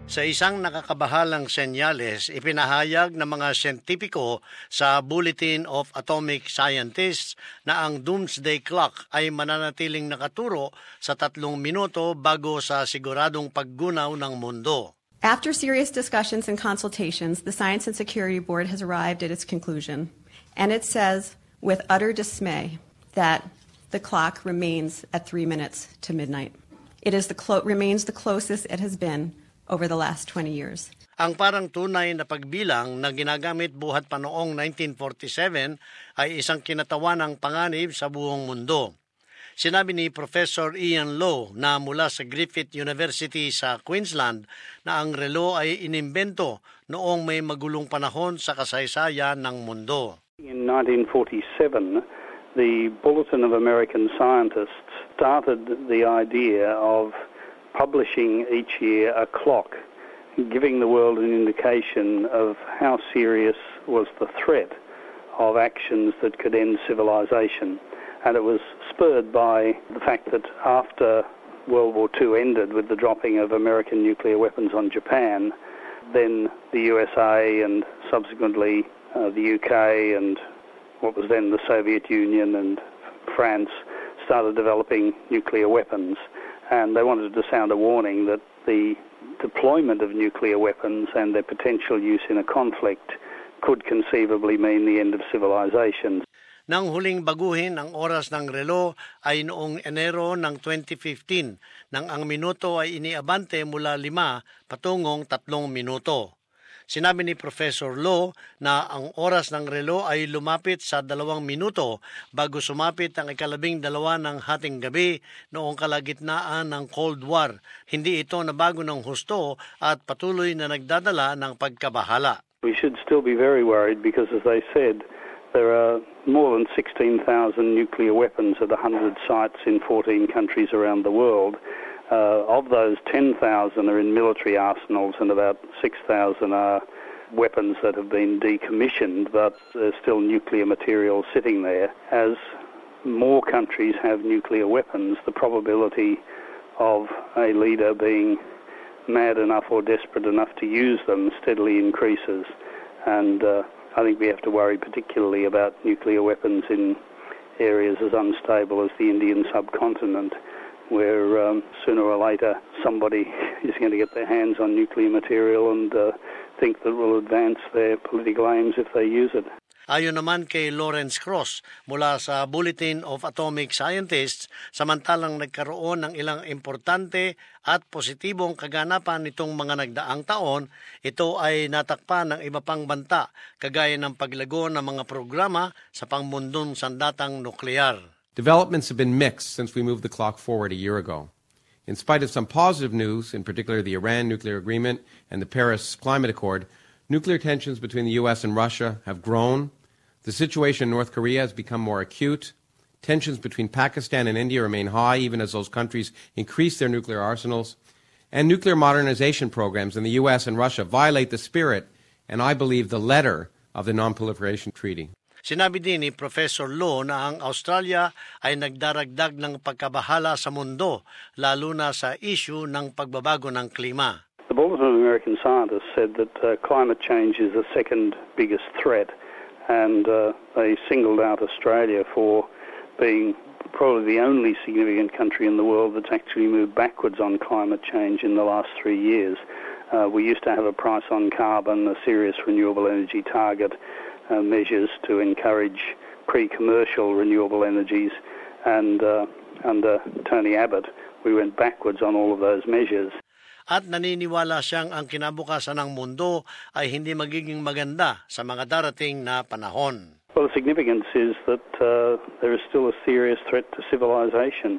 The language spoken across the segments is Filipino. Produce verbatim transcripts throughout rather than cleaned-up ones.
Sa isang nakakabahalang senyales, ipinahayag ng mga siyentipiko sa Bulletin of Atomic Scientists na ang Doomsday Clock ay mananatiling nakaturo sa tatlong minuto bago sa siguradong paggunaw ng mundo. After serious discussions and consultations, the Science and Security Board has arrived at its conclusion, and it says, with utter dismay, that the clock remains at three minutes to midnight. It is the clo- remains the closest it has been over the last twenty years. Ang parang tunay na pagbilang na ginagamit buhat pa noong nineteen forty-seven ay isang kinatawanang panganib sa buong mundo. Sinabi ni Professor Ian Lowe na mula sa Griffith University sa Queensland na ang relo ay inimbento noong may magulong panahon sa kasaysayan ng mundo. In nineteen forty-seven, the Bulletin of American Scientists started the idea of publishing each year a clock, giving the world an indication of how serious was the threat of actions that could end civilization. And it was spurred by the fact that after World War Two ended with the dropping of American nuclear weapons on Japan, then the U S A and subsequently uh, the U K and what was then the Soviet Union and France started developing nuclear weapons. And they wanted to sound a warning that the deployment of nuclear weapons and their potential use in a conflict could conceivably mean the end of civilization. Nang huling baguhin ang oras ng relo ay noong Enero ng twenty fifteen, nang ang minuto ay iniabante mula lima patungong tatlong minuto. Sinabi ni Professor Lowe na ang oras ng relo ay lumapit sa dalawang minuto bago sumapit ang ikalabing dalawa ng hating gabi noong kalagitnaan ng Cold War. Hindi ito nabago ng husto at patuloy na nagdadala ng pagkabahala. We should still be very worried because, as they said, there are more than sixteen thousand nuclear weapons at one hundred sites in fourteen countries around the world. Uh, of those, ten thousand are in military arsenals and about six thousand are weapons that have been decommissioned, but there's still nuclear material sitting there. As more countries have nuclear weapons, the probability of a leader being mad enough or desperate enough to use them steadily increases. And uh, I think we have to worry particularly about nuclear weapons in areas as unstable as the Indian subcontinent, where um, sooner or later somebody is going to get their hands on nuclear material and uh, think that will advance their political aims if they use it. Ayon naman kay Lawrence Cross mula sa Bulletin of Atomic Scientists, samantalang nagkaroon ng ilang importante at positibong kaganapan nitong mga nagdaang taon, ito ay natakpan ng iba pang banta, kagaya ng paglago ng mga programa sa pangmundong sandatang nuklear. Developments have been mixed since we moved the clock forward a year ago. In spite of some positive news, in particular the Iran nuclear agreement and the Paris Climate Accord, nuclear tensions between the U S and Russia have grown. The situation in North Korea has become more acute. Tensions between Pakistan and India remain high, even as those countries increase their nuclear arsenals. And nuclear modernization programs in the U S and Russia violate the spirit and, I believe, the letter of the Non-Proliferation Treaty. Sinabi din ni Professor Lowe na ang Australia ay nagdaragdag ng pagkabahala sa mundo, lalo na sa issue ng pagbabago ng klima. The Bulletin of American Scientists said that uh, climate change is the second biggest threat, and uh, they singled out Australia for being probably the only significant country in the world that's actually moved backwards on climate change in the last three years. Uh, we used to have a price on carbon, a serious renewable energy target, Uh, measures to encourage pre-commercial renewable energies, and uh, under Tony Abbott we went backwards on all of those measures. At naniniwala siyang ang kinabukasan ng mundo ay hindi magiging maganda sa mga darating na panahon. Well, the significance is that uh, there is still a serious threat to civilization,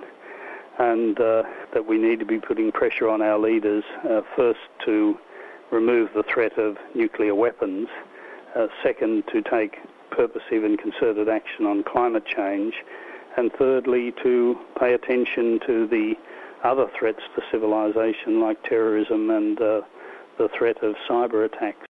and uh, that we need to be putting pressure on our leaders, uh, first to remove the threat of nuclear weapons, Uh, second, to take purposive and concerted action on climate change, and thirdly, to pay attention to the other threats to civilization like terrorism and uh, the threat of cyber attacks.